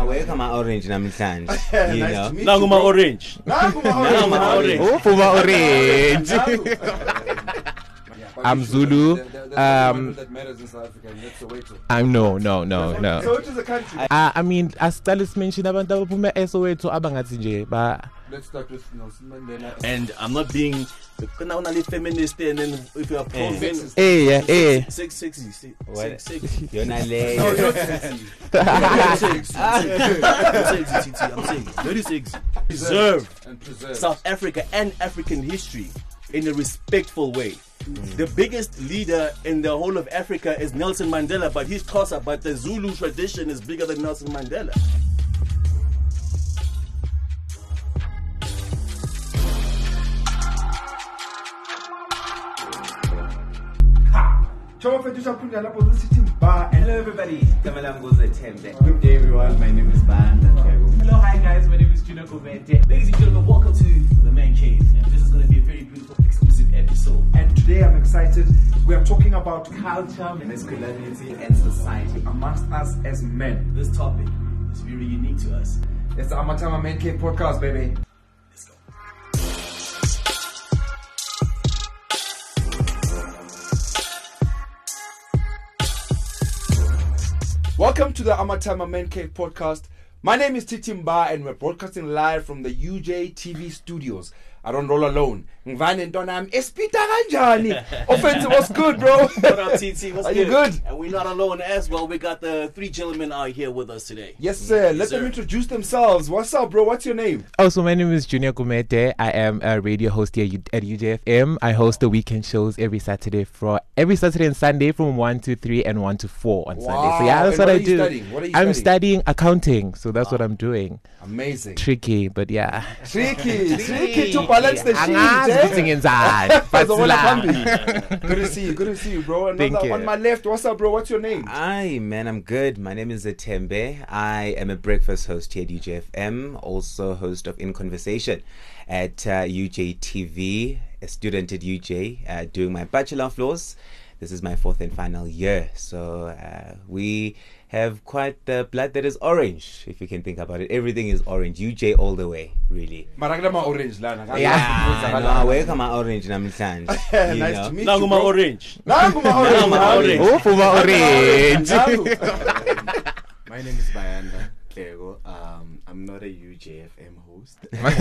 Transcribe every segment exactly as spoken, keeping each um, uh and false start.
Aweka ma orange namhlanje. You know. Nanguma orange. Nanguma orange. Oh, Puma orange. I'm Zulu. Um, I'm no, no, no, no. So which is the country? Uh, I mean, as Talis mentioned, abantu abaphuma eSoweto abangathi nje ba. Let's start with Nelson Mandela. And I'm not being now only feminist and then if you are pro feminist. Eh, yeah, eh. Six, sexy, six, What? six, six. You're not late. No, you're sexy. I'm sexy. I'm sexy, T T. I'm saying thirty-six. Preserve And preserve. South Africa and African history in a respectful way. Mm. The biggest leader in the whole of Africa is Nelson Mandela, but he's Xhosa, but the Zulu tradition is bigger than Nelson Mandela. Hello everybody. Kamala Mgoza Tembe. Good day everyone, my name is Banda. Hello, hi guys, my name is Junior Kovete. Ladies and gentlemen, welcome to the Man Cave, and this is going to be a very beautiful exclusive episode. And today I'm excited. We are talking about Culture, Masculinity and society. amongst us as men. this topic is very unique to us. It's the Amatama Man Cave podcast, baby. Let's go. Welcome to the Amatama Man Cave podcast. My name is Titi Mba and we're broadcasting live from the U J T V studios. I don't roll alone. Ngvane ntonam espita kanjani. Offensive was good, bro. What up, T T? What's Are you good? And we're not alone as well. We got the three gentlemen out here with us today. Yes, sir. Yes, Let sir. them introduce themselves. What's up, bro? What's your name? Oh, so my name is Junior Kumete. I am a radio host here at U J F M. I host the weekend shows every Saturday for every Saturday and Sunday from one to three and one to four on Sunday. So yeah, that's And what, I are you do. studying? What are you I'm studying? studying accounting, so that's what I'm doing. Amazing. Tricky, but yeah. Tricky, tricky to balance the sheet. Angazi ukuthi Eh? ngenzani, but Azobona la. phambili. Good to see you. Good to see you, bro. Another Thank you. on my left. What's up, bro? What's your name? Hi, man, I'm good. My name is Tembe. I am a breakfast host here at U J F M, also host of In Conversation at uh, U J T V, a student at U J, uh, doing my Bachelor of Laws. This is my fourth and final year. So uh, we have quite the blood that is orange, if you can think about it. Everything is orange. U J all the way, really. Maragama orange lana. Yeah, no, aweka ma orange namhlanje. You Nice know? to meet you, Nanguma bro. orange. Nanguma orange. Nanguma orange. Oh, Puma orange. Nangu. My name is Bayanda Klego. Um, I'm not a U J F M host,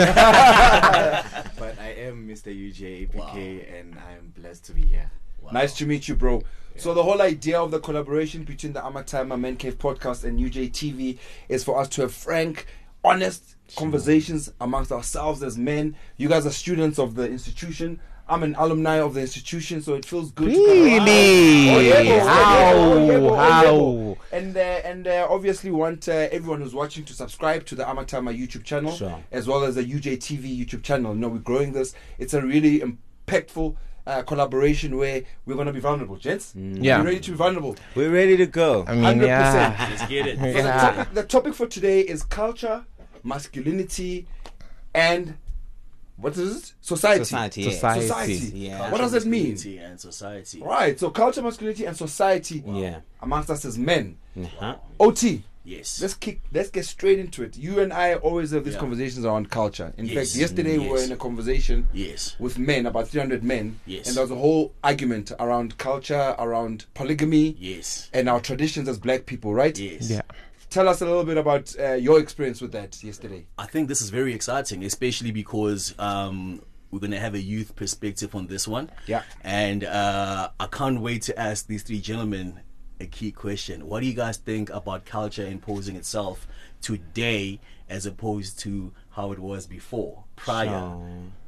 but I am Mister U J A P K, wow. And I'm blessed to be here. Wow. Nice to meet you, bro. Yeah. So the whole idea of the collaboration between the Amatama Man Cave podcast and U J T V is for us to have frank, honest conversations amongst ourselves as men. You guys are students of the institution. I'm an alumni of the institution, so it feels good. Really? To oh, yeah, bro. How? Oh, yeah, bro. Oh, yeah, bro. How? And uh, and uh, obviously want uh, everyone who's watching to subscribe to the Amatama YouTube channel, Sure. as well as the U J T V YouTube channel. You know, we're growing this. It's a really impactful uh, collaboration where we're going to be vulnerable, gents. Mm. Yeah. We're ready to be vulnerable. We're ready to go. I mean, one hundred yeah. percent. Let's get it. So the, Yeah. topic, the topic for today is culture, masculinity, and what is it? Society. Society. yeah. Society. Society. Yeah. What does it mean? Masculinity and society. Right. So culture, masculinity, and society Yeah. amongst us as men. Uh-huh. O T. Yes. Let's kick. Let's get straight into it. You and I always have these Yeah. conversations around culture. In Yes. fact, yesterday we were Yes. in a conversation Yes. with men, about three hundred men, Yes. and there was a whole argument around culture, around polygamy, Yes. and our traditions as black people. Right? Yes. Yeah. Tell us a little bit about uh, your experience with that yesterday. I think this is very exciting, especially because um, we're going to have a youth perspective on this one. Yeah. And uh, I can't wait to ask these three gentlemen a key question. What do you guys think about culture imposing itself today as opposed to how it was before, prior? Sure.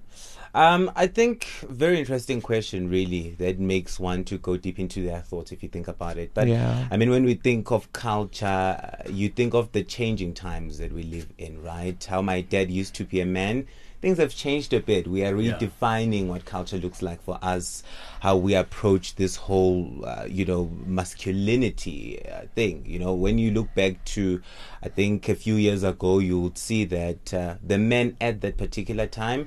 Um, I think very interesting question, really, that makes one to go deep into their thoughts if you think about it. But Yeah. I mean, when we think of culture, you think of the changing times that we live in, right? How my dad used to be a man. Things have changed a bit. We are Yeah. redefining what culture looks like for us, how we approach this whole, uh, you know, masculinity uh, thing. You know, when you look back to, I think a few years ago, you would see that uh, the men at that particular time,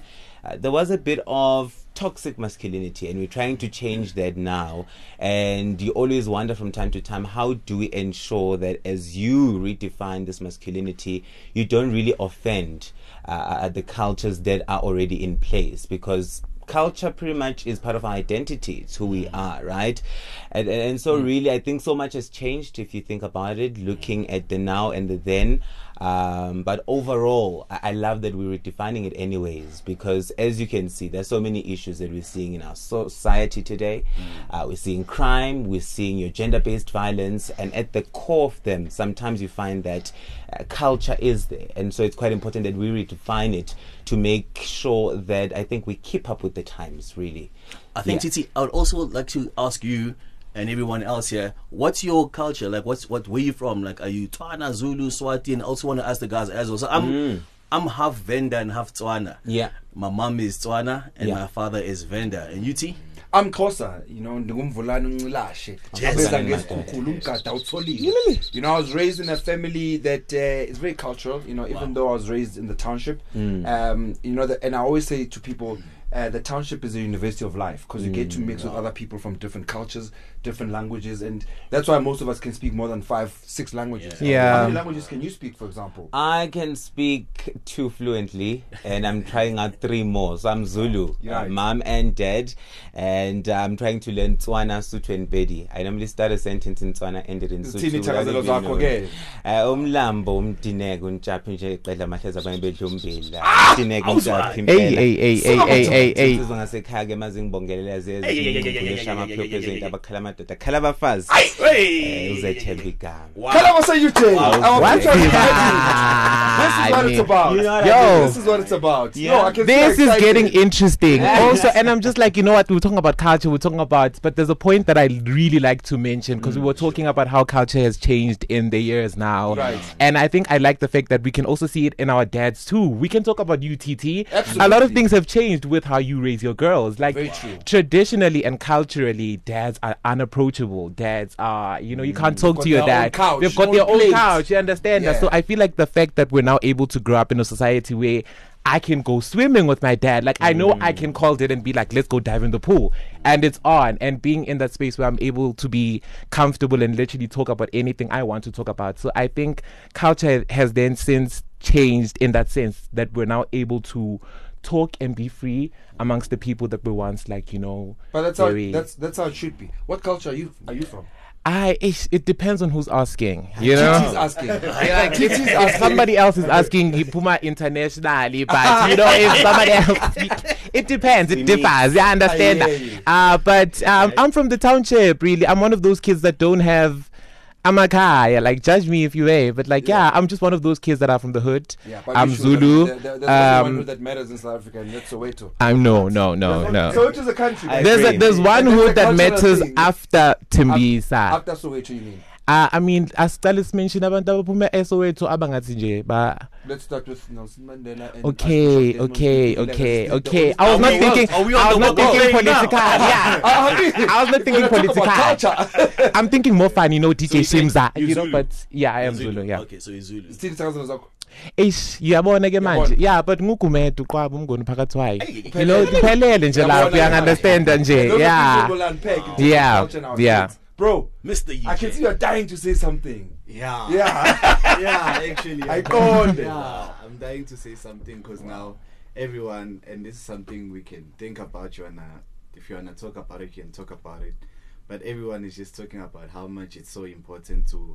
uh, there was a bit of toxic masculinity, and we're trying to change that now. And you always wonder from time to time, how do we ensure that as you redefine this masculinity, you don't really offend uh, the cultures that are already in place? Because culture pretty much is part of our identity. It's who we are, right? And, and so really, I think so much has changed if you think about it, looking at the now and the then. Um, but overall, I, I love that we're redefining it anyways, because as you can see, there's so many issues that we're seeing in our society today. Uh, we're seeing crime, we're seeing your gender-based violence, and at the core of them, sometimes you find that uh, culture is there. And so it's quite important that we redefine it to make sure that I think we keep up with the times, really. I think, Yeah. Titi, I would also like to ask you and everyone else here, what's your culture? Like, what's what? Where you from? Like, are you Tswana, Zulu, Swati? And I also want to ask the guys as well. So I'm Mm. I'm half Venda and half Tswana. Yeah. My mom is Tswana and Yeah. my father is Venda. And you, T? I'm closer, you know, ndingumvulana uncilashe. Yes. Abeza ngesikhukhulu, umgada utholile. You know, I was raised in a family that uh, is very cultural, you know, even though I was raised in the township. Um, you know, the, and I always say to people, uh, the township is a university of life, because you get to mix with other people from different cultures, different languages, and that's why most of us can speak more than five, six languages. Yeah. How many languages can you speak, for example? I can speak two fluently, and I'm trying out three more. So I'm Zulu, Yeah. uh, mom and dad, and I'm trying to learn Tswana, Sotho, and Pedi. I normally start a sentence in Tswana, end it in Sotho. Zithini without ithakazelo even zakho knowing. ke? Uh, umlambo umdineko untshaphi nje iqedla amahleza abanye bedla umbila umdineko untshaphi Hey, hey, hey, hey, hey, hey, hey. insizwa ngasekhaya ke mazingibongelela zezi Hey, hey, hey, hey, hey, ngulesha hey, hey, amaphupho hey, hey, ezinto hey. abakhala amadoda khala abafazi Hey! Eh, uzethemba igama. Khala wasa you Jay. Our What future is is bright. This is what I it's mean, about. You know what I Yo. This is what it's about. Yeah. No, I can see This how is excited. getting interesting. Also, and I'm just like, you know what? We were talking about culture, we're talking about, but there's a point that I really like to mention, because we were talking about how culture has changed in the years now. Right. And I think I like the fact that we can also see it in our dads too. We can talk about U T T. Absolutely. A lot of things have changed with how you raise your girls. Like, Very true. traditionally and culturally, dads are unapproachable. Dads are, you know, you can't talk got to your their own dad. couch, They've got own their own plate. couch. You understand that? Yeah. So I feel like the fact that we're now able to grow up in a society where I can go swimming with my dad. Like, I know I can call it and be like, let's go dive in the pool. And it's on. And being in that space where I'm able to be comfortable and literally talk about anything I want to talk about. So I think culture has then since changed in that sense, that we're now able to talk and be free amongst the people that were once, like, you know, But that's how very- that's that's how it should be. What culture are you are you from? I it, it depends on who's asking, you know. Titi's asking. Yeah, Titi's If asking. somebody else is asking he Puma internationally, but you know, if somebody else, it depends, it differs. Yeah, I understand I hear you. that. Uh, but um, I'm from the township, really. I'm one of those kids that don't have. I'm a guy. Like, judge me if you may, but like, yeah, I'm just one of those kids that are from the hood. Yeah, but I'm you should- Zulu. There, there, there's only one Um, hood that matters in South Africa, and that's Soweto. I'm no, no, no, There's no. only- So it is a country. I There's a, agree. there's one That's a hood that cultural matters thing. after Timbisa. After Soweto, you mean? Uh, I mean, asiqale simention abantu abaphuma eSoweto abangathi nje ba. Let's start with Nelson Mandela. And Okay, Archbishop Desmond okay, Tutu. okay, That's the- okay. the I was Are not we- thinking. are we I on was the not walk thinking right now? political. Yeah, I was not thinking We're gonna talk about political. culture. I'm thinking more fun, you know, D J So you Shimza, think you know. Zulu? But yeah, I am Zulu. Zulu. Yeah. Okay, so he's Zulu. Still thousands of Eish, yabona ke manje. Yabona. Yeah, but ngugumedu kwabo umngoni phakathi wayo. Hey, You know, kuphelele nje lapho, Yabona. you understand nje. Those are things Yeah. we'll unpack in terms of Yeah, culture and our yeah. states. Bro, Mister U J. I can see you're dying to say something. Yeah. Yeah. Yeah, actually. I told it. Yeah, I'm dying to say something because now everyone, and this is something we can think about. You wanna, if you wanna talk about it, you can talk about it. But everyone is just talking about how much it's so important to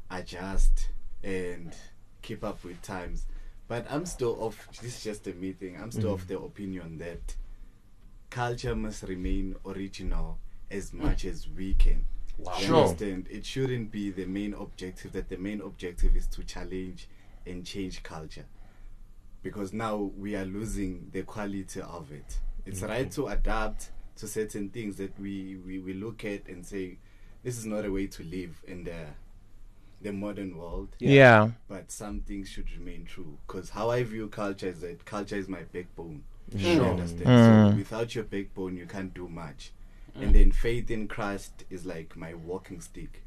adjust and keep up with times. But I'm still of, this is just a me thing, I'm still of the opinion that culture must remain original as much as we can. Wow. You Sure. understand? It shouldn't be the main objective, that the main objective is to challenge and change culture. Because now we are losing the quality of it. It's right to adapt to certain things that we, we, we look at and say, this is not a way to live in the the modern world. Yeah. But some things should remain true. Because how I view culture is that culture is my backbone. You Sure. understand? Mm. So without your backbone, you can't do much. And then faith in Christ is like my walking stick.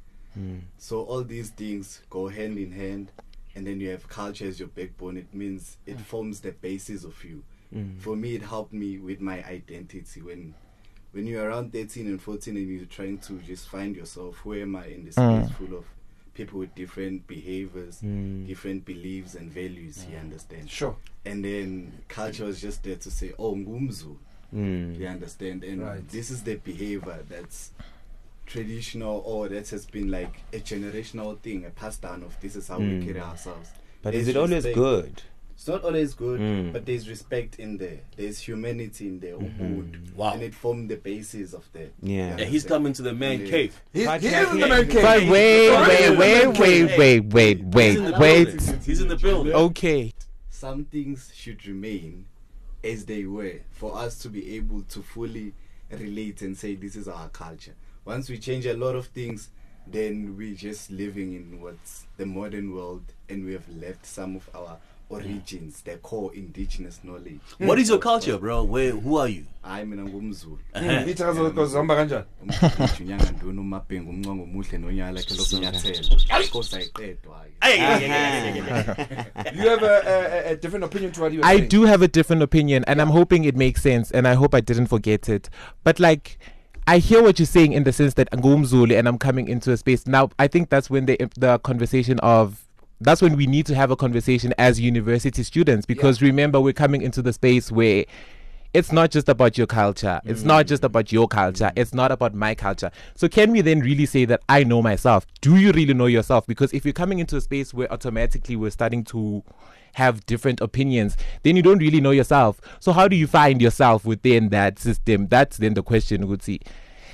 So all these things go hand in hand, and then you have culture as your backbone. It means it forms the basis of you. Mm. For me, it helped me with my identity. When when you're around thirteen and fourteen and you're trying to just find yourself, who am I in this Mm. space full of people with different behaviors, Mm. different beliefs and values, you understand? Sure. And then culture was just there to say, oh, ngumzu, Mm. you understand? And Right. this is the behavior that's traditional, or that has been like a generational thing, a pass down of this is how Mm. we carry ourselves. But There's is it always respect. good? It's not always good, Mm. but there's respect in there. There's humanity in there, ubuntu. Wow. And it formed the basis of that. Yeah. Yeah, he's coming to the man Yeah. cave. He, But he like- is in the man cave. But wait, wait, wait, wait, wait, wait, He's wait, in the wait. building. He's in the building. Okay. Some things should remain as they were for us to be able to fully relate and say this is our culture. Once we change a lot of things, then we're just living in what's the modern world, and we have left some of our origins, the core indigenous knowledge. What is your culture, bro? Where? Who are you? I'm in ngumzulu. Mm, ithakazo kozihamba kanjani? Unyanga ntoni uMaphengu umnqongo omuhle nonyala lakhe lokunyathela. Inkosi ayiqedwa. Hey, yeah, yeah, yeah, yeah, yeah, yeah. You have a, a, a different opinion to what you were I saying. do have a different opinion, and I'm hoping it makes sense, and I hope I didn't forget it. But like, I hear what you're saying in the sense that ngumzulu and I'm coming into a space now. I think that's when the the conversation of that's when we need to have a conversation as university students, because remember, we're coming into the space where it's not just about your culture. It's Mm. not just about your culture. It's not about my culture. So can we then really say that I know myself? Do you really know yourself? Because if you're coming into a space where automatically we're starting to have different opinions, then you don't really know yourself. So how do you find yourself within that system? That's then the question, would see.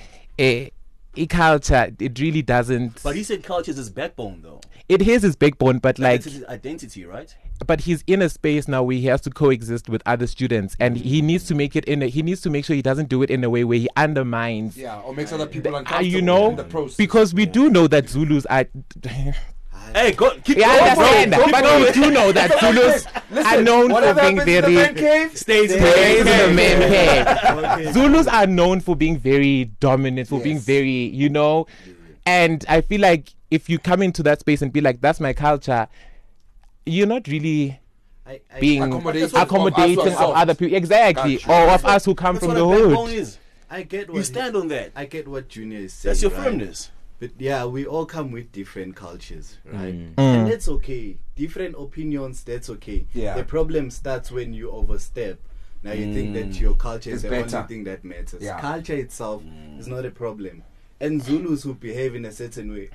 Eh, a culture, it really doesn't. But he said culture is his backbone, though. It is his backbone, but like, It's his identity, right? but he's in a space now where he has to coexist with other students, and he needs to make it in a, he needs to make sure he doesn't do it in a way where he undermines, Yeah, or makes other people uh, uncomfortable you know, in the process. because we do know that Zulus are. Hey, go keep Yeah, I going, understand, bro. Keep but going. we do know that Zulus are known for whatever being happens in the very. man cave, Stays in Stays in the the man man cave. cave. Zulus are known for being very dominant, for being Yes. very, you know, and I feel like if you come into that space and be like, "That's my culture," you're not really I, I, being Accommodating accommodating of us of ourselves. other people, exactly, Gotcha. or of us who come That's from what the a backbone hood. is. I get what You he- stand on that. I get what Junior is saying. That's your right? firmness. But yeah, we all come with different cultures, right? Mm. And Mm. that's okay. Different opinions, that's okay. Yeah. The problem starts when you overstep. Now you think that Mm. your culture is It's the better. only thing that matters. Yeah. Culture itself is not a problem. And Zulus who behave in a certain way,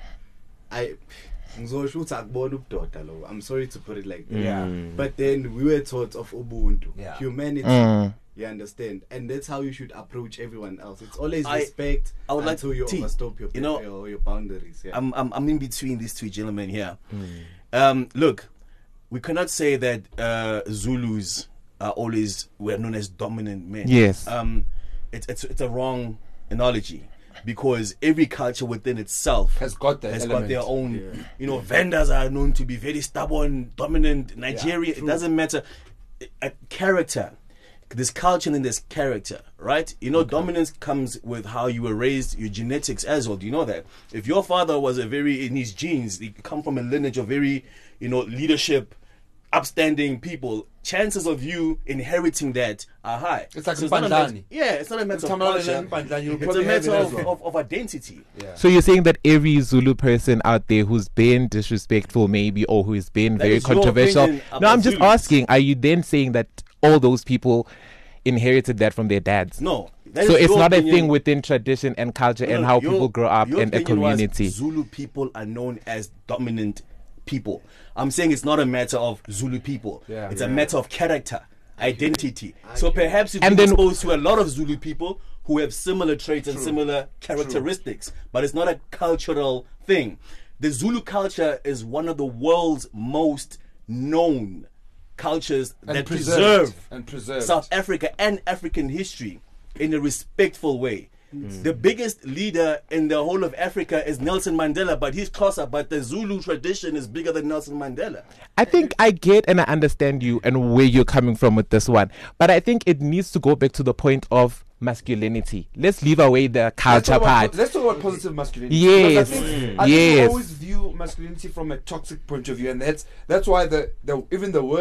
I ngizosho ukuthi akubona ubudoda lo. I'm sorry to put it like that. Yeah. Mm. But then we were taught of Ubuntu, Yeah. humanity. Mm. You understand, and that's how you should approach everyone else. It's always I- respect I would like until you T, overstep your you know, your, your boundaries. Yeah. I'm, I'm I'm in between these two gentlemen here. Um, look, we cannot say that uh, Zulus are always were known as dominant men. Yes. Um, it's it's it's a wrong analogy, because every culture within itself Has got that has element. got their own. Yeah. You know, vendors are known to be very stubborn, dominant. Nigeria, it true. doesn't matter. A character. There's culture and there's character, right? You know, dominance comes with how you were raised, your genetics as well. Do you know that? If your father was a very, in his genes, he come from a lineage of very, you know, leadership, upstanding people, chances of you inheriting that are high. It's like not a Mbandlani. matter, yeah, it's not a matter of Tamala culture. and Mbandlani, you'll It's a probably have matter it as of, well. of, of identity. Yeah. So you're saying that every Zulu person out there who's been disrespectful, maybe, or who's been That very is your controversial. opinion No, about I'm just Zulus. asking. Are you then saying that all those people inherited that from their dads? No. that So is it's your not a opinion. thing within tradition and culture No, and no, how your- people grow up your in a opinion was community. Zulu people are known as dominant people. I'm saying it's not a matter of Zulu people. Yeah. it's Yeah. a matter of character, identity. So Okay. perhaps you've And been then- exposed to a lot of Zulu people who have similar traits and similar characteristics, but it's not a cultural thing. The Zulu culture is one of the world's most known cultures And that preserved. preserve And preserved. South Africa and African history in a respectful way. The biggest leader in the whole of Africa is Nelson Mandela, but he's closer. But the Zulu tradition is bigger than Nelson Mandela. I think I get and I understand you and where you're coming from with this one. But I think it needs to go back to the point of masculinity. Let's leave away the Let's culture talk, about, part. let's talk about positive masculinity. Yes. Because I think, Mm. I think we Yes. always view masculinity from a toxic point of view, and that's that's why the, the even the word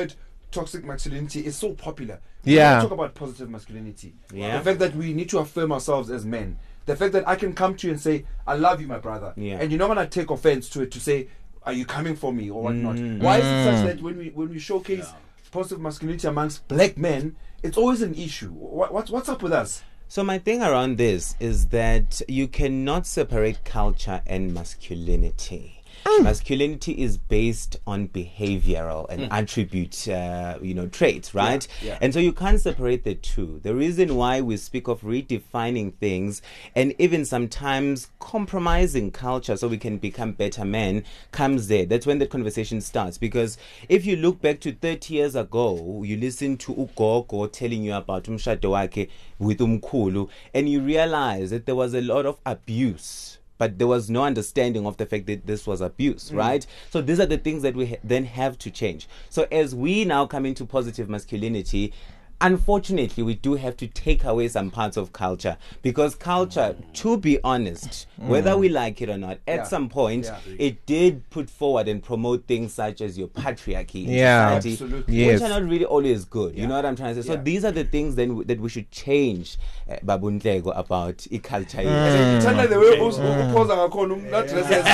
toxic masculinity is so popular. Yeah. We talk about positive masculinity. Yeah. The fact that we need to affirm ourselves as men. The fact that I can come to you and say, I love you, my brother. Yeah. And you're not going to take offense to it to say, are you coming for me or whatnot? Mm. Why is it such that when we when we showcase positive masculinity amongst black men, it's always an issue? What, what's, what's up with us? So my thing around this is that you cannot separate culture and masculinity. Masculinity is based on behavioral and attribute, uh, you know, traits, right? Yeah, yeah. And so you can't separate the two. The reason why we speak of redefining things and even sometimes compromising culture so we can become better men comes there. That's when the conversation starts. Because if you look back to thirty years ago, you listen to ugogo telling you about umshado wake with umkhulu, and you realize that there was a lot of abuse. But there was no understanding of the fact that this was abuse, mm. right? So these are the things that we ha- then have to change. So as we now come into positive masculinity, unfortunately, we do have to take away some parts of culture, because culture, to be honest, mm. whether we like it or not, at Yeah. some point, Yeah. it did put forward and promote things such as your patriarchy in Yeah. society, Absolutely. Yes. which are not really always good. You Yeah. know what I'm trying to say? So Yeah. these are the things then w- that we should change, uh, Babu Nhleko, about i culture. And tell her the way upose ngakhona not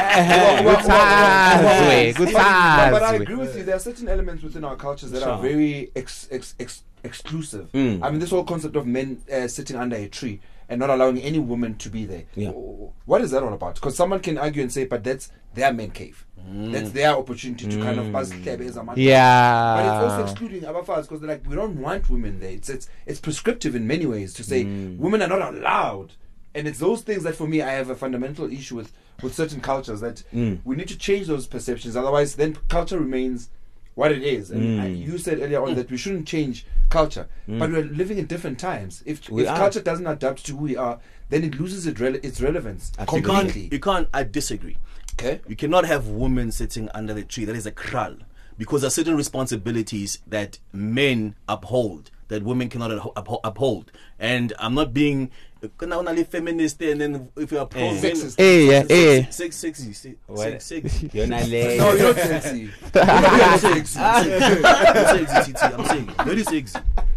Kuthazwe, But I kuthazwe. agree with you. There are certain elements within our cultures that Sure. are very ex, ex, ex, exclusive. Mm. I mean, this whole concept of men uh, sitting under a tree and not allowing any woman to be there. Yeah. What is that all about? Because someone can argue and say, but that's their man cave. That's their opportunity to kind of buzz klebe as a man. But it's also Yeah. excluding our fathers because they're like, we don't want women there. It's it's it's prescriptive in many ways to say Mm. women are not allowed. And it's those things that for me I have a fundamental issue with with certain cultures that Mm. we need to change those perceptions. Otherwise, then culture remains what it is. And Mm. I, you said earlier on that we shouldn't change culture, but we're living in different times. If We if are. culture doesn't adapt to who we are, then it loses its, rele- its relevance Absolutely. You can't, completely. you can't, I disagree. Okay. You cannot have women sitting under the tree. That is a kral. Because there are certain responsibilities that men uphold that women cannot upho- upho- uphold. And I'm not being only feminist, and then if you're pro Eh. men, Sexist. Eh, yeah, eh. six, sexy, six, What? six, six. You're not late. No, you're not sexy. You're not sexy. I'm sexy, T T. I'm saying very sexy.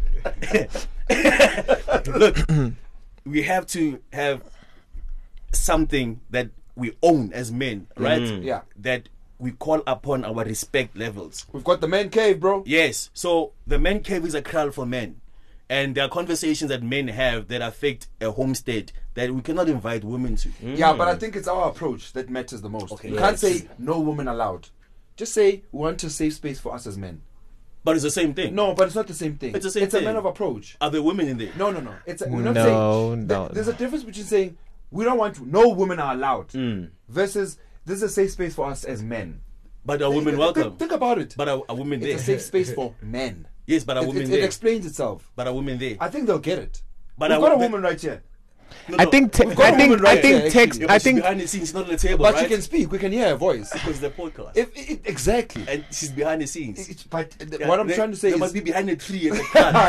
Look, we have to have something that we own as men, right? Mm. Yeah. That we call upon our respect levels. We've got the man cave, bro. Yes. So the men cave is a crowd for men. And there are conversations that men have that affect a homestead that we cannot invite women to. Yeah, but I think it's our approach that matters the most. Okay. You can't Yes. say no woman allowed. Just say we want a safe space for us as men. But it's the same thing. No, but it's not the same thing. It's the same It's a thing. man of approach. Are there women in there? No, no, no. It's a, we're not No, saying no. th- there's a difference between saying we don't want to, no women are allowed, Mm. versus this is a safe space for us as men. But are women Think- welcome? Think, think about it. But are, are women there? It's a safe space for men. Yes, but are It, women it, there? it explains itself. But are women there? I think they'll get it. But We've I got a would- woman right here. No, I no. think te- We've got I a think woman I right think there, text Yeah, I but she's think behind the scenes, not on the table, But right? she can speak. We can hear her voice. Because the podcast. If, it, exactly. and she's behind the scenes. It's, but th- Yeah, what I'm they- trying to say they is must be behind a tree and a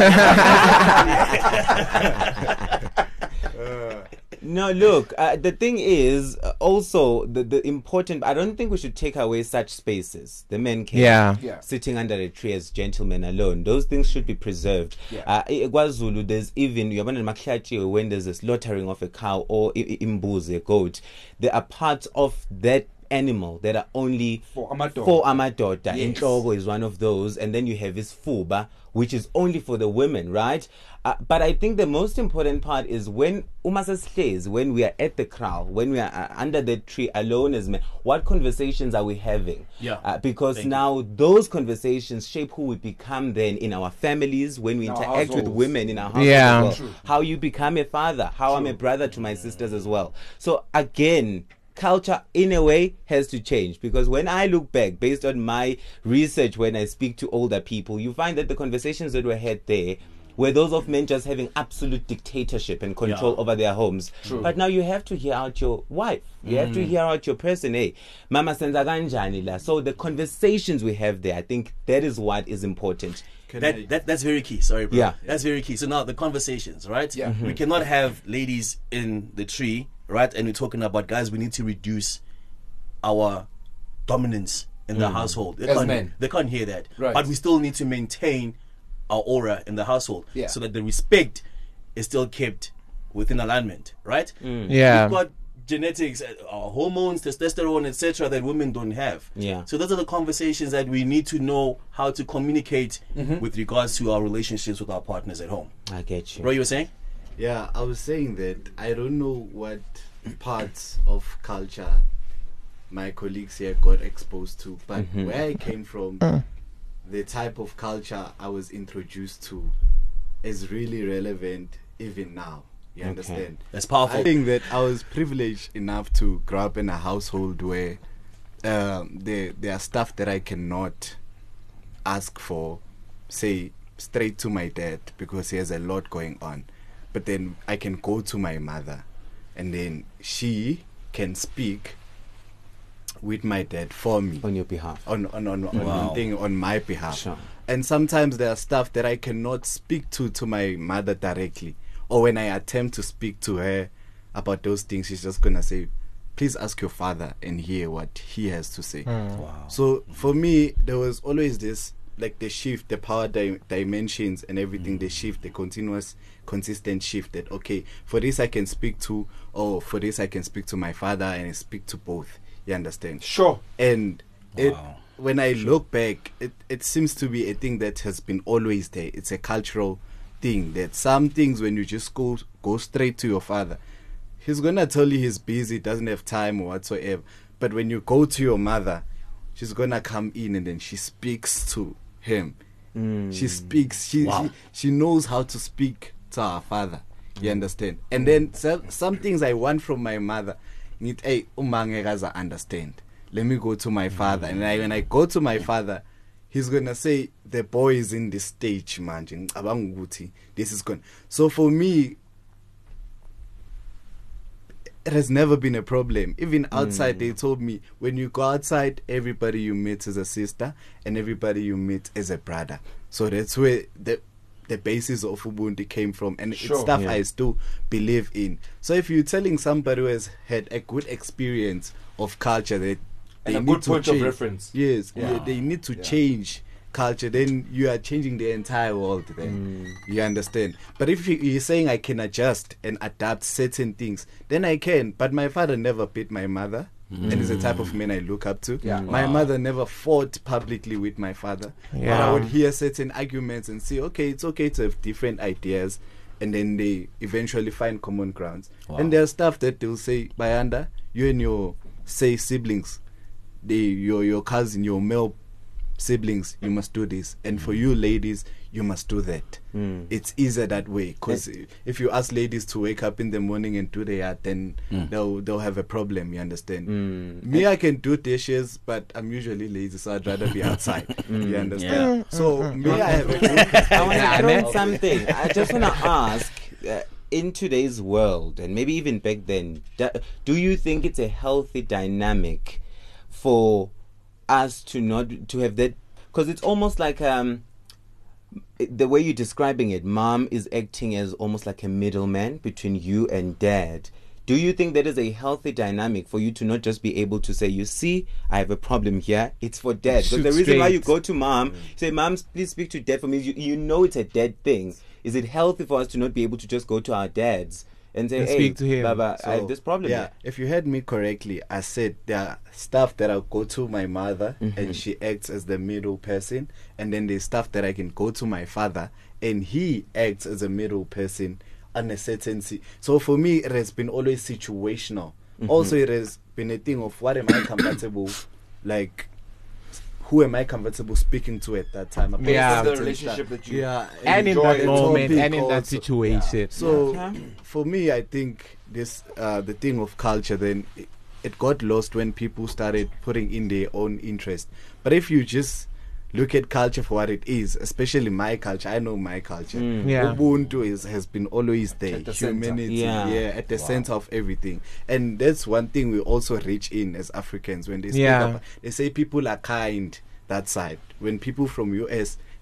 plant. No, look, uh, the thing is, uh, also, the, the important, I don't think we should take away such spaces. The men cave, Yeah. Yeah. sitting under a tree as gentlemen alone. Those things should be preserved. Yeah. Uh, i- KwaZulu, there's even, you have when there's a slaughtering of a cow or i- i- imbuzi, a goat, there are parts of that animal that are only For amadoda. for amadoda. Yes. Inhloko is one of those, and then you have this fuba, which is only for the women, right? Uh, but I think the most important part is when umasasihlezi, when we are at the kraal, when we are uh, under the tree alone as men, what conversations are we having? Yeah. Uh, because Thank you. now those conversations shape who we become then in our families, when we In our interact with households. women in our household Yeah. as well. True. How you become a father, how I'm a brother to my sisters as well. So again, culture in a way has to change, because when I look back based on my research, when I speak to older people, you find that the conversations that were had there were those of men just having absolute dictatorship and control Yeah. over their homes. True. But now you have to hear out your wife, you have to hear out your person. Hey, mama senza kanjani la. So the conversations we have there, I think that is what is important. Can that, I- that that's very key. Sorry, bro. Yeah. That's very key. So now the conversations, right? Yeah. We cannot have ladies in the tree, right? And we're talking about, guys, we need to reduce our dominance in the household. They As can't, men. they can't hear that. Right. But we still need to maintain our aura in the household Yeah. so that the respect is still kept within alignment, right? Yeah. We've got genetics, uh, uh, hormones, testosterone, et cetera that women don't have. Yeah. So those are the conversations that we need to know how to communicate Mm-hmm. with regards to our relationships with our partners at home. I get you. Bro, you were saying? Yeah, I was saying that I don't know what parts of culture my colleagues here got exposed to, but Mm-hmm. where I came from, the type of culture I was introduced to is really relevant even now. You Okay. understand? That's powerful. I think that I was privileged enough to grow up in a household where um, there there are stuff that I cannot ask for, say straight to my dad because he has a lot going on, but then I can go to my mother, and then she can speak with my dad for me On your behalf. on on on, on, Wow. thing on my behalf. Sure. And sometimes there are stuff that I cannot speak to to my mother directly, or when I attempt to speak to her about those things, she's just gonna say, please ask your father and hear what he has to say. Wow. So for me, there was always this, like the shift, the power di- dimensions and everything, the shift, the continuous, consistent shift that, okay, for this I can speak to, or for this I can speak to my father and I speak to both. You understand? Sure. And it, Wow. when I look back, it, it seems to be a thing that has been always there. It's a cultural thing that some things, when you just go go straight to your father, he's gonna tell you he's busy, doesn't have time or whatsoever. But when you go to your mother, she's gonna come in and then she speaks to him. She speaks. She, Wow. she she knows how to speak to her father. You understand? And then some, some things I want from my mother, need hey umangekaza understand. Let me go to my father, and I, when I go to my father, he's gonna say the boy is in this stage, man. This is going. So for me, it has never been a problem. Even outside, they told me when you go outside, everybody you meet is a sister, and everybody you meet is a brother. So that's where the the basis of Ubuntu came from, and Sure. it's stuff Yeah. I still believe in. So if you're telling somebody who has had a good experience of culture that And they a need good to point of change, reference. yes, Yeah. yeah, they need to Yeah. change culture, then you are changing the entire world. Then you understand. But if you, you're saying I can adjust and adapt certain things, then I can. But my father never beat my mother, and is the type of man I look up to. Yeah. My Wow. mother never fought publicly with my father. But I Yeah. would hear certain arguments and say, okay, it's okay to have different ideas, and then they eventually find common grounds. Wow. And there's stuff that they'll say, Bayanda, you and your say siblings, they your your cousin, your male siblings, you must do this, and for you ladies, you must do that. Mm. It's easier that way, because if you ask ladies to wake up in the morning and do their, then they'll they'll have a problem. You understand? Mm. Me, I can do dishes, but I'm usually lazy, so I'd rather be outside. You understand? So me, I have a good I want Yeah, to throw in man. something. I just want to ask, uh, in today's world, and maybe even back then, da- do you think it's a healthy dynamic for us to not to have that? Because it's almost like um, it- the way you're describing it, mom is acting as almost like a middleman between you and dad. Do you think that is a healthy dynamic for you to not just be able to say, you see, I have a problem here, it's for dad? Because Shoot the reason why you straight. go to mom, you say, mom, please speak to dad for me, you, you know it's a dad thing. Is it healthy for us to not be able to just go to our dads and say, And hey, speak to him. Baba, I have So, this problem Yeah, here? if you heard me correctly, I said there are stuff that I'll go to my mother and she acts as the middle person, and then there's stuff that I can go to my father and he acts as a middle person on a certain si- so for me it has been always situational. Also it has been a thing of what am I comfortable, like who am I comfortable speaking to at that time about Yeah. the certain relationship stuff. that you yeah And in enjoy that it. moment, topic and in that also. situation. So Okay. for me, I think this uh, the thing of culture then it, it got lost when people started putting in their own interest. But if you just look at culture for what it is, especially my culture, I know my culture. Mm. Yeah. Ubuntu is, has been always there. At the center. Humanity, Yeah. yeah, at the center of everything. And that's one thing we also reach in as Africans when they speak Yeah. about. They say people are kind that side. When people from U S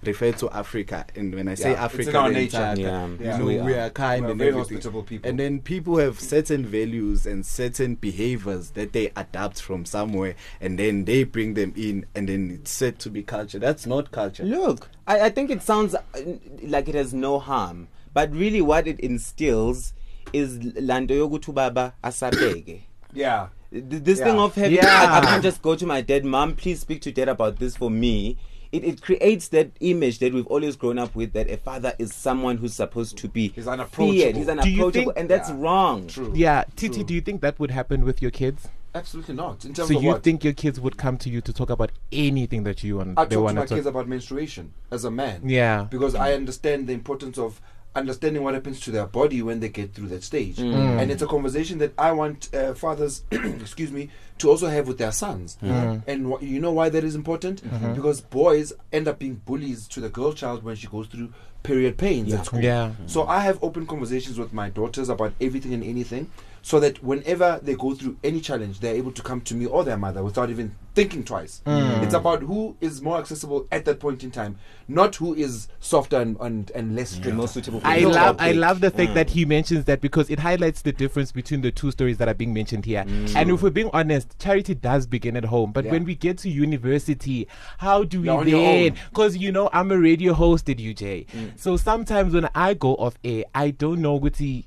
refer to Africa, and when I say Yeah, it's Africa, in our the nature. entire- Yeah. you Yeah. know, We we are. are kind We're and very everything. hospitable people. And then people have certain values and certain behaviors that they adapt from somewhere, and then they bring them in, and then it's said to be culture. That's not culture. Look, I, I think it sounds uh, like it has no harm, but really what it instills is lando yokuthi baba asabeke. Yeah. Th- This Yeah. thing of having, Yeah. I, I can't just go to my dad, Mom, please speak to dad about this for me. It, it creates that image that we've always grown up with, that a father is someone who's supposed to be He's unapproachable. feared, he's Do you unapproachable, think- and that's Yeah. wrong. True. Yeah, Titi, True. do you think that would happen with your kids? Absolutely not. In terms So of you what? think your kids would come to you to talk about anything that you want? I they talk to want my to talk. kids about menstruation as a man. Yeah. Because I understand the importance of understanding what happens to their body when they get through that stage. Mm. And it's a conversation that I want uh, fathers, excuse me, to also have with their sons. Mm. And wh- you know why that is important? Mm-hmm. Because boys end up being bullies to the girl child when she goes through period pains Yeah. at school. Yeah. So I have open conversations with my daughters about everything and anything, so that whenever they go through any challenge, they're able to come to me or their mother without even thinking twice. Mm. It's about who is more accessible at that point in time, not who is softer and and, and less The strict. most suitable for I the love I topic. love the fact Mm. that he mentions that, because it highlights the difference between the two stories that are being mentioned here. Mm. And if we're being honest, charity does begin at home. But Yeah. when we get to university, how do we You're on your then? own. Because you know I'm a radio host at U J, Mm. so sometimes when I go off air, I don't know what he.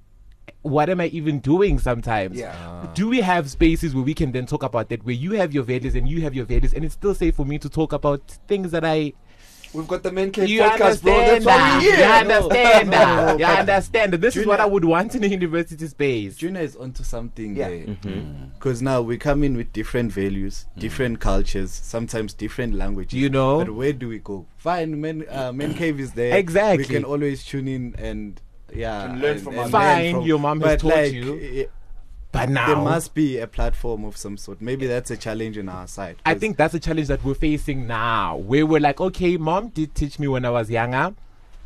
What am I even doing sometimes? Yeah. Do we have spaces where we can then talk about that, where you have your values and you have your values, and it's still safe for me to talk about things that I. We've got the Men Cave You podcast, bro. understand That's why that. we're here. You understand No. that. You understand that. This is what Junior- I would want in a university space. Junior is onto something Yeah. there. Mm-hmm. Because now we come in with different values, different cultures, sometimes different languages. You know? But where do we go? Fine, Men, uh, Men Cave is there. Exactly. We can always tune in and, yeah. And learn from others. Fine, your mom has but taught like, you. i- But now, There must be a platform of some sort. Maybe that's a challenge on our side. I 'cause think that's a challenge that we're facing now, where we're like, okay, mom did teach me when I was younger,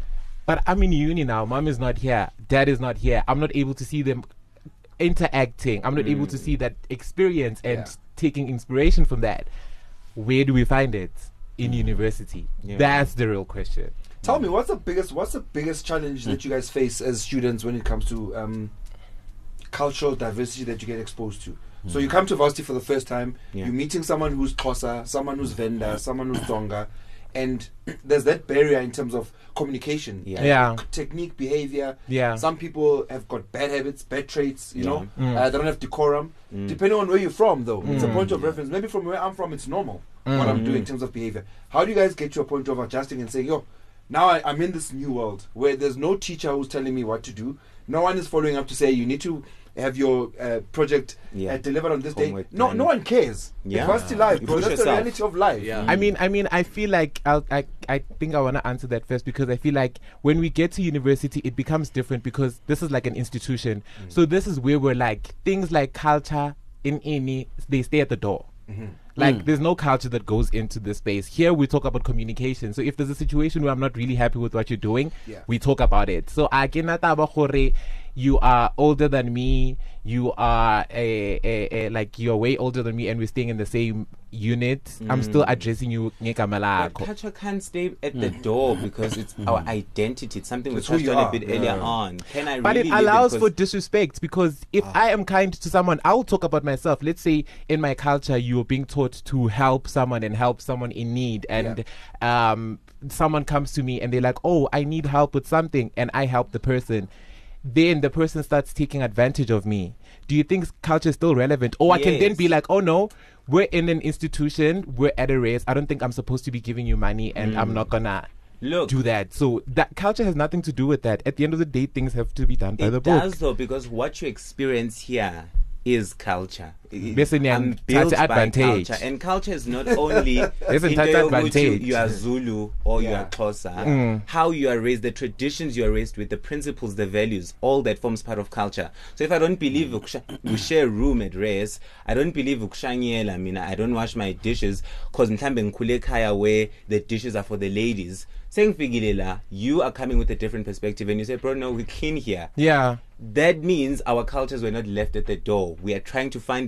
but I'm in uni now. Mom is not here. Dad is not here. I'm not able to see them interacting. I'm not able to see that experience and Yeah. taking inspiration from that. Where do we find it? In university. Yeah. That's the real question. Tell me, what's the biggest what's the biggest challenge that you guys face as students when it comes to um, cultural diversity that you get exposed to? So you come to varsity for the first time, Yeah. you're meeting someone who's Xhosa, someone who's Venda, someone who's Tonga, and there's that barrier in terms of communication, Yeah. and Yeah. c- technique, behavior. Yeah. Some people have got bad habits, bad traits, you Yeah. know, Mm. uh, they don't have decorum. Mm. Depending on where you're from, though, it's a Mm. point of reference. Maybe from where I'm from, it's normal what I'm Mm. doing in terms of behavior. How do you guys get to a point of adjusting and saying, yo, now I, I'm in this new world where there's no teacher who's telling me what to do. No one is following up to say you need to have your uh, project Yeah. uh, delivered on this day. Homework No, done. no one cares. Yeah. It's varsity life, You bro. push That's the yourself. reality of life. Yeah. I mean, I mean, I feel like I'll, I, I think I want to answer that first, because I feel like when we get to university, it becomes different, because this is like an institution. So this is where we're like, things like culture in any, they stay at the door. Like, there's no culture that goes into this space. Here we talk about communication. So if there's a situation where I'm not really happy with what you're doing, Yeah. we talk about it. So I cannot taba gore, you are older than me, you are a, a, a like you're way older than me, and we're staying in the same unit. I'm still addressing you ngegama But lakho. culture can't stay at the door because it's our identity. It's something we It's who touched you on a are. bit Yeah. earlier on. Can I But really it live allows in- for 'cause- disrespect, because if I am kind to someone, I'll talk about myself. Let's say in my culture, you're being taught to help someone and help someone in need, and um, someone comes to me and they're like, "Oh, I need help with something," and I help the person. Then the person starts taking advantage of me. Do you think culture is still relevant? Or I can then be Yes. like, "Oh no, we're in an institution, we're at a race. I don't think I'm supposed to be giving you money, and I'm not gonna." Look, do that. So that culture has nothing to do with that. At the end of the day, things have to be done by it the book. does though, because what you experience here is culture. It- Bese niyan- I'm built thatha by advantage. culture, and culture is not only Isn't into that yokuthi advantage? you are Zulu or you Yeah. are Xhosa. Mm. How you are raised, the traditions you are raised with, the principles, the values, all that forms part of culture. So if I don't believe ukusha- we share a room at race, I don't believe ukushanyela, I mean, I don't wash my dishes because mhlambe ngikhule ekhaya where the dishes are for the ladies. Sengifikile la, you are coming with a different perspective and you say, bro, no, we clean here. Yeah. That means our cultures were not left at the door. We are trying to find a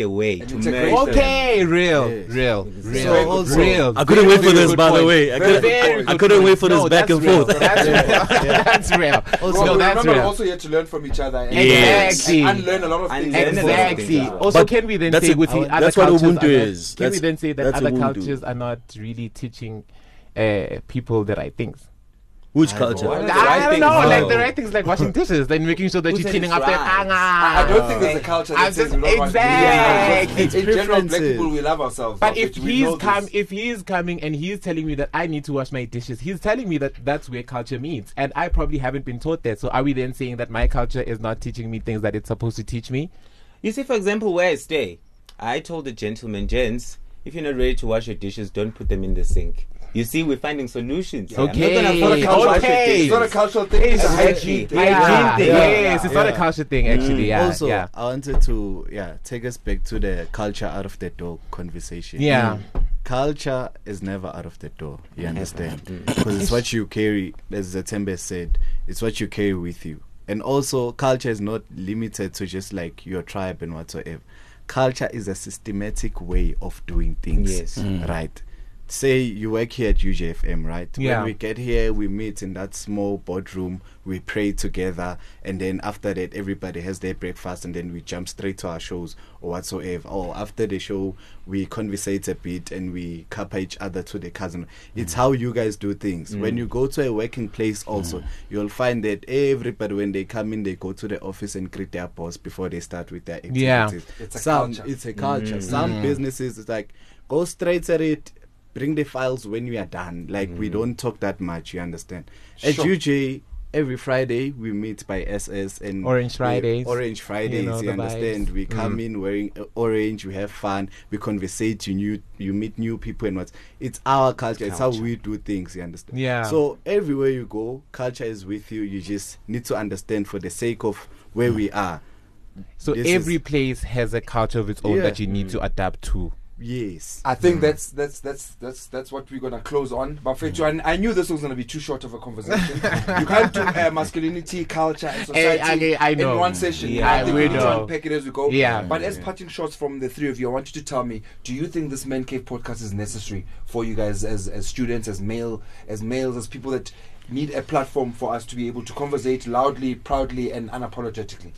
way An to integration. merge them. Okay, real, Yes. real, So real, also- real. I couldn't wait for this, Good by the point. way. I Very couldn't, good I, point. I couldn't wait for this No, back that's and real. forth. That's real. That's real. Also, no, that's remember, we're real. also here to learn from each other and, Exactly. and unlearn a lot of things. Unlearn a lot of Exactly. things. Also, But can we then that's say a- with the I- other that's what cultures, Ubuntu are not- is. can we That's- then say that that's other Ubuntu. cultures are not really teaching uh, people the right things? Which I culture? know. I, the right don't things? know, No. like the right things, like washing dishes, then making sure that Who you're said cleaning it's up their right? I, I don't think there's a culture that I'm says just- we don't want to be exactly. In It's general, black preferences. people, we love ourselves. But though, if which we he's know come, this. if he's coming and he's telling me that I need to wash my dishes, he's telling me that that's where culture meets, and I probably haven't been taught that. So are we then saying that my culture is not teaching me things that it's supposed to teach me? You see, for example, where I stay, I told the gentleman, gents, if you're not ready to wash your dishes, don't put them in the sink. You see, we're finding solutions. here. I'm not Okay. gonna It's not a put culture wash your Okay. dishes. It's not a cultural thing. It's a hygiene thing. Yeah. Hygiene thing. Yes, it's not a Yeah. culture thing actually. Yeah, also, yeah, I wanted to yeah take us back to the culture out of the door conversation. yeah. Culture is never out of the door. You understand? Mm. Because it's what you carry, as Zatembe said. It's what you carry with you. And also, culture is not limited to just like your tribe and whatsoever. Culture is a systematic way of doing things. Yes. Right. Say you work here at U J F M, right? Yeah. When we get here, we meet in that small boardroom, we pray together, and then after that, everybody has their breakfast, and then we jump straight to our shows or whatsoever. Or after the show, we conversate a bit and we kappa each other to the cousin. It's how you guys do things. When you go to a working place, also, you'll find that everybody, when they come in, they go to the office and greet their boss before they start with their activities. Yeah. It's a Some, culture. It's a culture. Some businesses, it's like, go straight at it. Bring the files when we are done. Like, we don't talk that much, you understand? At Sure. U J, every Friday we meet by S S and Orange we- Fridays. Orange Fridays, know, you, the understand? vibes. We come in wearing uh, orange, we have fun, we conversate, you new, you meet new people and what. It's our culture, it's how Culture. we do things, you understand? Yeah. So everywhere you go, culture is with you. You just need to understand for the sake of where we are. So This every is- place has a culture of its own Yeah. that you need to adapt to. Yes. I think that's that's that's that's that's what we're gonna close on. But Fetu, I, I knew this was gonna be too short of a conversation. You can't do uh, masculinity, culture, and society Hey, I- I know. in one session. Yeah, I think we we need to know. unpack it as we go. Yeah. But as parting shots from the three of you, I want you to tell me: do you think this Man Cave podcast is necessary for you guys as as students, as male, as males, as people that need a platform for us to be able to conversate loudly, proudly, and unapologetically?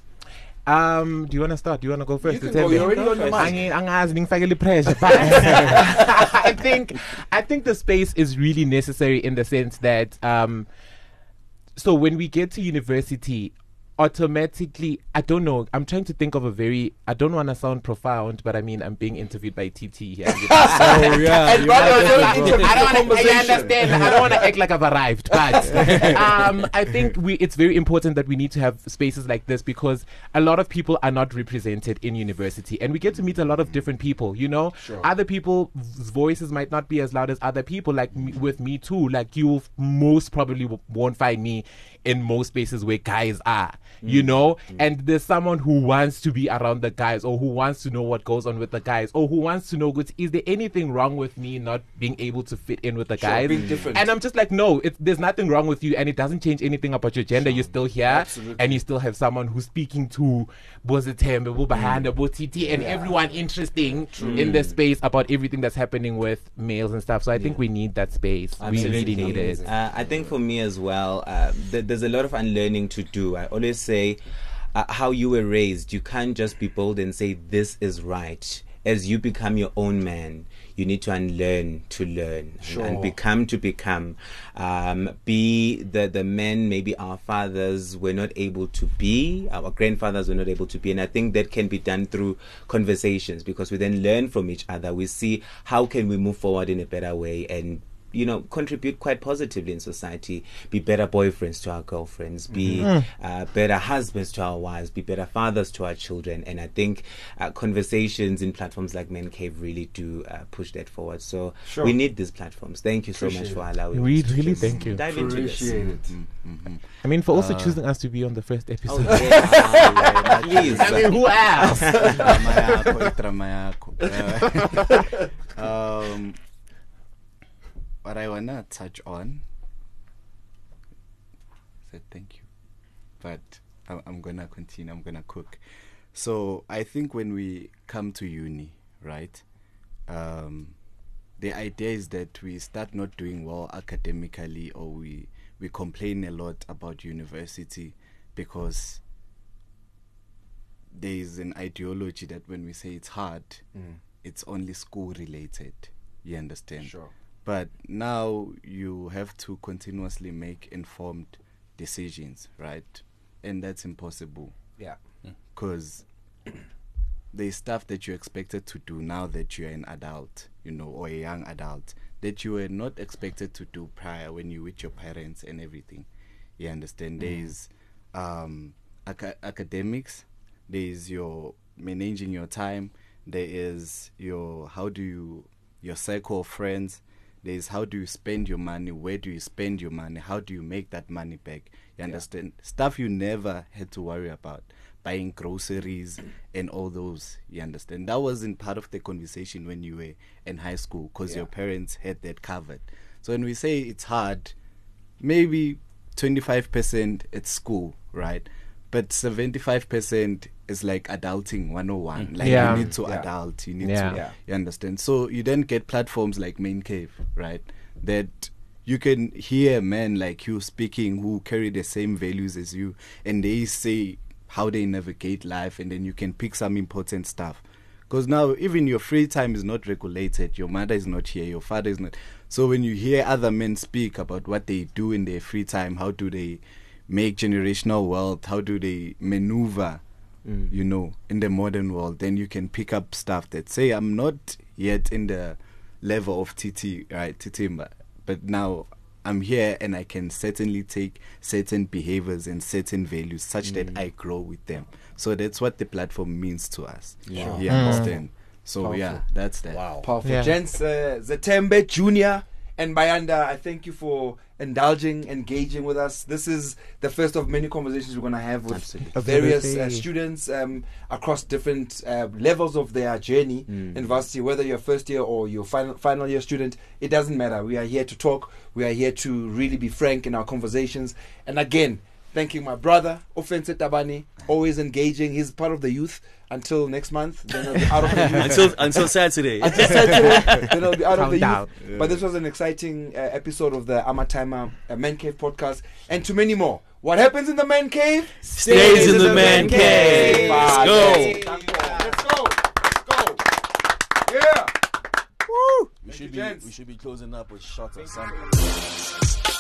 Um, do you want to start? Do you want to go first? You can Tell go, me. you're already on the mic. Angi- angazi ngifakele pressure, but I think I think the space is really necessary in the sense that um, so when we get to university, automatically, I don't know. I'm trying to think of a very. I don't want to sound profound, but I mean I'm being interviewed by T T here. Oh, yeah. And by the way, I interview don't want to. I conversation. understand. I don't want to act like I've arrived, but um, I think we. It's very important that we need to have spaces like this because a lot of people are not represented in university, and we get to meet a lot of different people. You know, Sure. other people's voices might not be as loud as other people. Like me, with me too. Like you f- most probably w- won't find me in most spaces where guys are. You know, and there's someone who wants to be around the guys, or who wants to know what goes on with the guys, or who wants to know, good, is there anything wrong with me not being able to fit in with the Sure, guys? being different. And I'm just like, no, it, there's nothing wrong with you, and it doesn't change anything about your gender. You're still here, Absolutely. and you still have someone who's speaking to Bozitembe, Bubahanda, Botiti, and everyone interesting in the space about everything that's happening with males and stuff. So I think we need that space. We really need it. Uh, I think for me as well, uh, th- there's a lot of unlearning to do. I always say, uh, how you were raised, you can't just be bold and say this is right. As you become your own man, you need to unlearn to learn and- Sure. and become to become. Um, be the the men maybe our fathers were not able to be, our grandfathers were not able to be, and I think that can be done through conversations because we then learn from each other. We see how can we move forward in a better way and, you know, contribute quite positively in society, be better boyfriends to our girlfriends, be uh, better husbands to our wives, be better fathers to our children. And I think uh, conversations in platforms like Men Cave really do uh, push that forward. So Sure. we need these platforms. Thank you so much Appreciate for it. allowing We us to really just thank you. dive into this. Appreciate it. I mean, for also choosing us to be on the first episode. Oh, yeah. Please. I mean, who else? Drama yako, drama yako. Uh, um, what I wanna touch on. Said thank you, but I'm, I'm gonna continue. I'm gonna cook. So I think when we come to uni, right, um, the idea is that we start not doing well academically, or we, we complain a lot about university because there is an ideology that when we say it's hard, Mm. it's only school related. You understand? Sure. But now you have to continuously make informed decisions, right? And that's impossible Yeah. because there's stuff that you're expected to do now that you're an adult, you know, or a young adult, that you were not expected to do prior when you with your parents and everything. You understand? There's um, aca- academics, there's your managing your time, there is your how do you your circle of friends, there's how do you spend your money, where do you spend your money, how do you make that money back. You understand? Stuff you never had to worry about, buying groceries and all those. You understand? That wasn't part of the conversation when you were in high school because Yeah. your parents had that covered. So when we say it's hard, maybe twenty-five percent at school, right? But seventy-five percent is like adulting one oh one. Like Yeah. you need to Yeah. adult, you need Yeah. to, Yeah. you understand? So you then get platforms like Main Cave, right? That you can hear men like you speaking who carry the same values as you, and they say how they navigate life, and then you can pick some important stuff. Because now even your free time is not regulated. Your mother is not here, your father is not. So when you hear other men speak about what they do in their free time, how do they make generational wealth, how do they maneuver, Mm. you know, in the modern world, then you can pick up stuff that say, I'm not yet in the level of T T, right, Titimba, but now I'm here and I can certainly take certain behaviors and certain values such that I grow with them. So that's what the platform means to us. Yeah. You Mm. understand? So Powerful. yeah, that's that. Wow. Powerful. Yeah. Gents, uh, Zatembe Junior and Bayanda, I thank you for indulging, engaging with us. This is the first of many conversations we're going to have with Absolutely. various uh, Absolutely. students um, across different uh, levels of their journey Mm. in varsity, whether you're first year or your final, final year student. It doesn't matter. We are here to talk. We are here to really be frank in our conversations. And again, thanking my brother, Offense Tabani, always engaging. He's part of the youth until next month. Then he'll be out of the youth. until until Saturday. Until Saturday, then I'll be out of the Countdown. youth. But this was an exciting uh, episode of the Amatama uh, Man Cave podcast, and to many more. What happens in the Man Cave Stays in the man cave. Let's Bye. go. Let's go. Let's go. Yeah. Woo. We Thank should you, be gents. we should be closing up with shots or something.